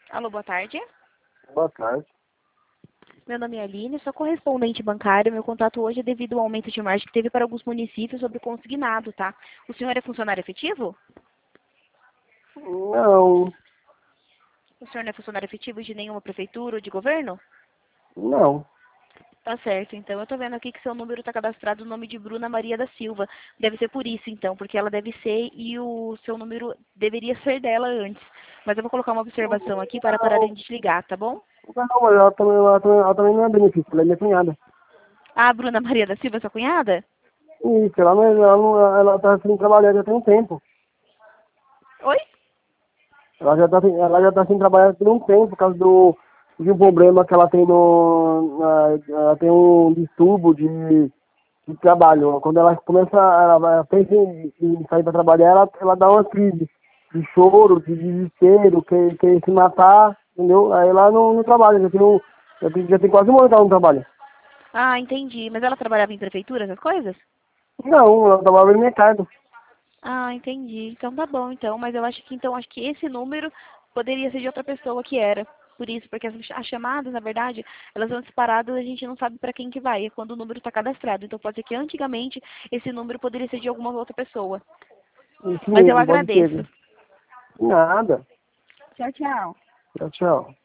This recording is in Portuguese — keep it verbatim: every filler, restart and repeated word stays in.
Alô, boa tarde. Boa tarde. Meu nome é Aline, sou correspondente bancário. Meu contato hoje é devido ao aumento de margem que teve para alguns municípios sobre o consignado, tá? O senhor é funcionário efetivo? Não, O senhor não é funcionário efetivo de nenhuma prefeitura ou de governo? não. Tá certo, então eu tô vendo aqui que seu número está cadastrado no nome de Bruna Maria da Silva. Deve ser por isso, então, porque ela deve ser e o seu número deveria ser dela antes. Mas eu vou colocar uma observação aqui para pararem de te ligar, tá bom? Não, mas ela também, ela, também, ela também não é benefício, ela é minha cunhada. Ah, Bruna Maria da Silva, sua cunhada? Isso, ela, não, ela, não, ela tá sem trabalhar já tem um tempo. Oi? Ela já tá, sem- ela já tá sem trabalhar tem um tempo por causa do, de um problema que ela tem no. na- ela tem um distúrbio de, de trabalho. Quando ela começa, ela vai- pensa em, em sair para trabalhar, ela, ela dá uma crise de choro, de desespero, quer, quer se matar, entendeu? Aí ela não, não trabalha, já tem, um, já, tem, já tem quase um ano que ela não trabalha. Ah, entendi. Mas ela trabalhava em prefeitura, essas coisas? Não, ela trabalha no mercado. Ah, entendi. Então tá bom, então. Mas eu acho que então acho que esse número poderia ser de outra pessoa que era. Por isso, porque as, as chamadas, na verdade, elas vão disparadas e a gente não sabe para quem que vai, é quando o número está cadastrado. Então pode ser que antigamente esse número poderia ser de alguma outra pessoa. Isso Mas eu mesmo, pode ser. agradeço. Nada. Tchau, tchau. Tchau, tchau.